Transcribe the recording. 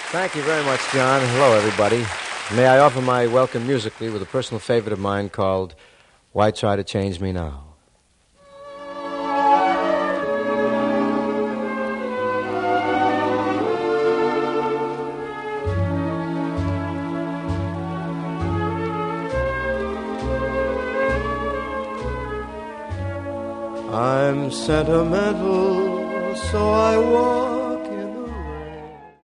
Thank you very much, John. Hello, everybody. May I offer my welcome musically with a personal favorite of mine called Why Try to Change Me Now? I'm sentimental, so I was